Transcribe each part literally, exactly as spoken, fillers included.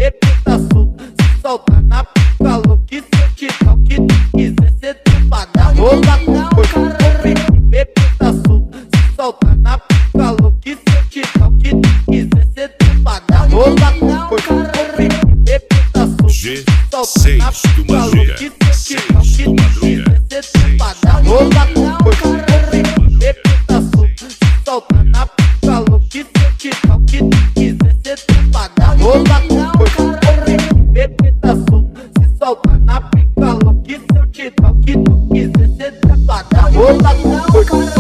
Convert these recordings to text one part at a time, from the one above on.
bebê tá solta, se solta na pica louca. Se eu te toque, tu quiser ser trepadão. Vou dar com força, bebê tá solta, se solta na pica louca. Se eu te toque, tu quiser ser trepadão. Vou dar com força, bebê tá solta, se solta na pica louca. Se eu te toque, tu quiser ser trepadão. Vou dar com força, bebê tá solta, se solta na pica louca. Se eu te toque, tu quiser ser trepadão. Vou dar com força, bebê tá solta, se solta na pica louca. Se eu te toque, tu quiser ser trepadão. Vou dar com força.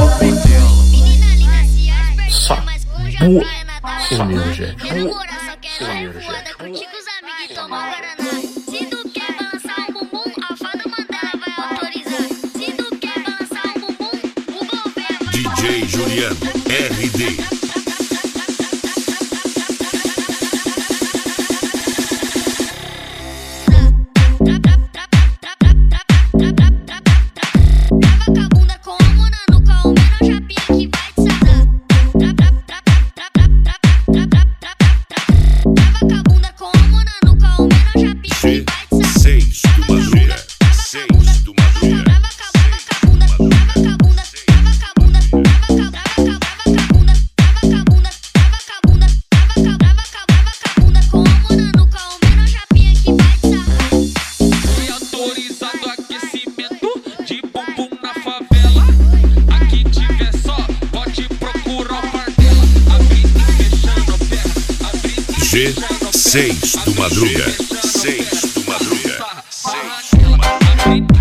Só boa, seu energia. Seu energia. Contigo os amigos tomam guaraná. Se tu quer balançar um bumbum, a fada mandar vai autorizar. Se tu quer balançar um bumbum, o governo vai. D J Juliano R D. G seis do Madruga, seis do Madruga, seis do Madruga.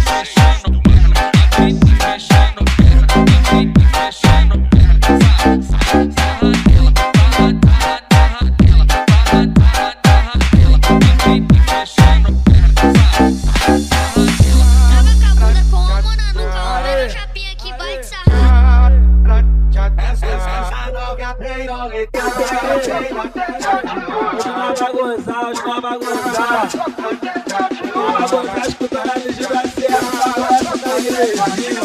Vai gozar, os não vai gozar. Vai gozar escutando a Vigília Serra. Essa da igrejinha.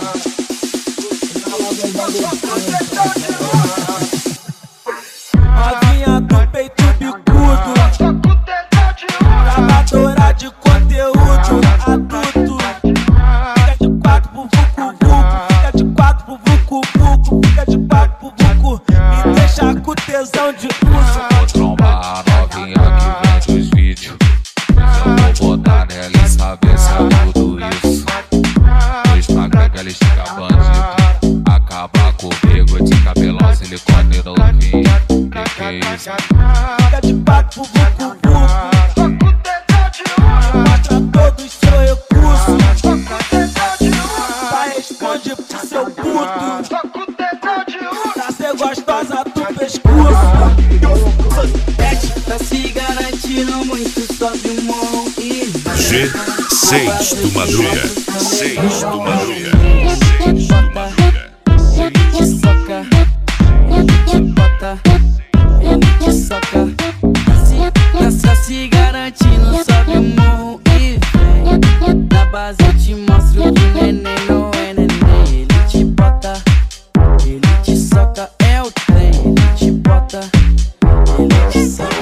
Novinha do peito bicudo, gravadora de conteúdo adulto. Fica de quatro pro vucu-vucu, fica de quatro pro vucu-vucu, fica de quatro pro vucu. Me deixa com tesão de uso. A novinha que vem dos vídeos, eu vou botar nela e saber se é tudo isso. Dois magra que ela estica bandido, acaba comigo de cabelão, silicone novinho. Que que é isso? Fica de papo, vucu, vucu. Mostra todo o seu recurso. Vai responde pro seu puto. Pra ser gostosa do pescoço. Tá se garantindo muito, sobe o morro e G seis do Madruga, seis do Madruga, seis do Madruga. Ele te soca, ele te bota, ele te soca. Tá se garantindo, sobe o morro e vem. Na base eu te mostro que neném não é neném. Ele te bota, ele te soca, é o trem. Ele te bota, ele te soca.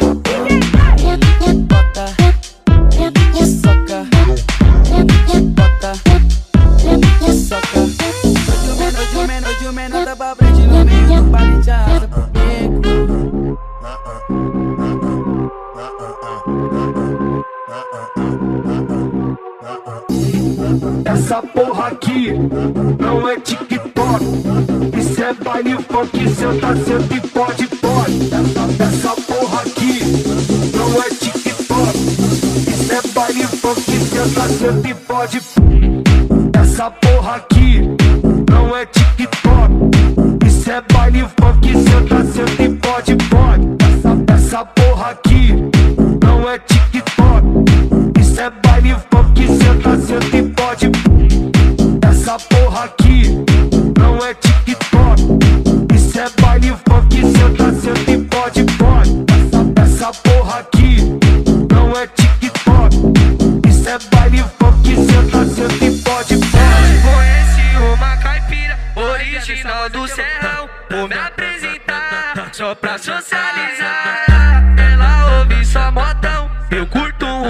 Essa porra aqui não é TikTok, isso é baile funk, senta, senta e pode, pode. Essa, essa porra aqui não é TikTok, isso é baile funk, senta, senta e pode. Essa porra aqui não é TikTok, isso é baile funk, senta, senta e pode, pode. Essa, essa porra aqui não é TikTok, isso é baile funk, senta, senta e pode. Essa porra aqui não é TikTok, isso é baile funk, senta, senta e pode, pode. Essa, essa porra aqui não é TikTok, isso é baile funk, senta, senta e pode, pode. Conheci uma caipira original do Serrão, vou me apresentar só pra socializar. Ela ouve só modão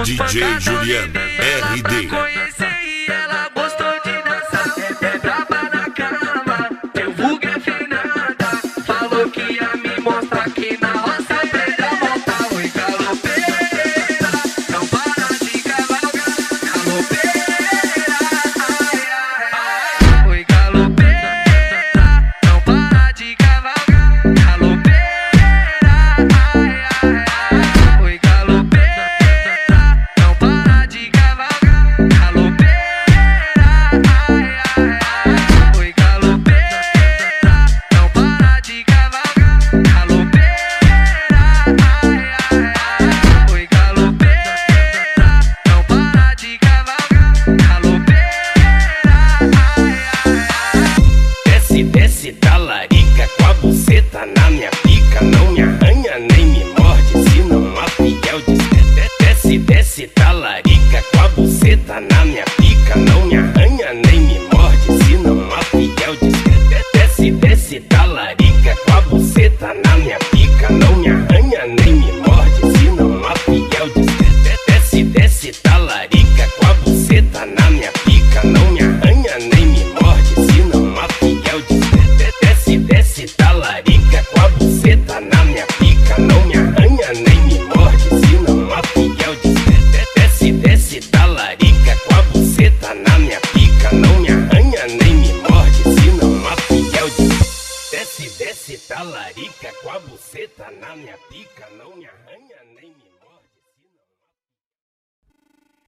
demos D J pancada. Juliano, R D. Conhecer e ela gostou de dançar. É braba na cama, teu vulgo é finada. Falou que ia me mostrar que na roça aprendeu a montar. Oi, galopeira, não para de cavalgar. Galopeira, ai, ai, ai. Oi, galopeira, não para de cavalgar. Galopeira, ai, ai, ai. Oi, galopeira, não para de cavalgar. Galopeira, ai, ai, ai. Oi, galopeira, não para de cavalgar. Galopeira, ai, ai, ai. Oi, galopeira, não para de cavalgar. Galopeira, ai, ai, ai. Desce, desce, talarica com a buceta na minha pica. Não me arranha nem me morde, se não a fiel diz. Desce, desce, talarica com a buceta na minha pica. Não me arranha nem me morde, se não a fiel diz. Desce, desce, talarica com a buceta na minha pica. Não me arranha nem me morde, se não a fiel diz. Desce, desce, talarica com a buceta na minha pica. Não me arranha nem me morde, se não a fiel diz. Desce, desce, talarica com a buceta na minha pica. Não me arranha nem me morde, se não a fiel diz. Desce, desce, talarica com a buceta na minha pica. Não me arranha nem me morde, se não a fiel diz. Desce, desce, talarica com a buceta na minha pica. Não me arranha